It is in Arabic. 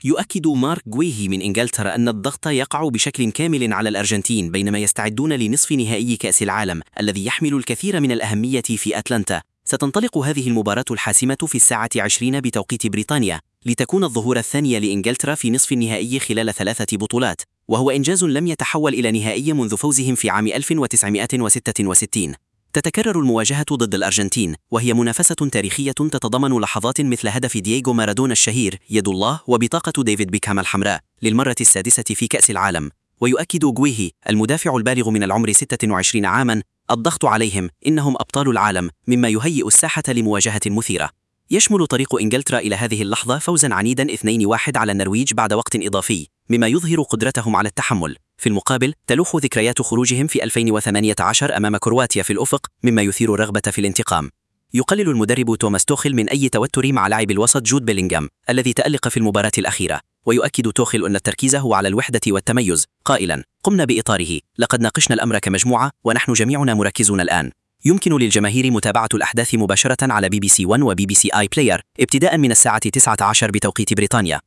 يؤكد مارك غويهي من إنجلترا أن الضغط يقع بشكل كامل على الأرجنتين بينما يستعدون لنصف نهائي كأس العالم الذي يحمل الكثير من الأهمية في أتلانتا. ستنطلق هذه المباراة الحاسمة في الساعة 20 بتوقيت بريطانيا، لتكون الظهور الثاني لإنجلترا في نصف النهائي خلال 3 بطولات، وهو إنجاز لم يتحول إلى نهائي منذ فوزهم في عام 1966. تتكرر المواجهة ضد الأرجنتين، وهي منافسة تاريخية تتضمن لحظات مثل هدف دييغو مارادونا الشهير يد الله وبطاقة ديفيد بيكهام الحمراء للمرة السادسة في كأس العالم. ويؤكد غويهي المدافع البالغ من العمر 26 عاما: الضغط عليهم، إنهم أبطال العالم، مما يهيئ الساحة لمواجهة مثيرة. يشمل طريق إنجلترا إلى هذه اللحظة فوزا عنيدا 2-1 على النرويج بعد وقت إضافي، مما يظهر قدرتهم على التحمل. في المقابل تلوح ذكريات خروجهم في 2018 أمام كرواتيا في الأفق، مما يثير الرغبة في الانتقام. يقلل المدرب توماس توخيل من أي توتر مع لاعب الوسط جود بيلينغهام الذي تألق في المباراة الأخيرة، ويؤكد توخيل أن التركيز هو على الوحدة والتميز، قائلا: قمنا بإطاره، لقد ناقشنا الأمر كمجموعة ونحن جميعنا مركزون الآن. يمكن للجماهير متابعة الأحداث مباشرة على BBC 1 وBBC iPlayer ابتداء من الساعة 19 بتوقيت بريطانيا.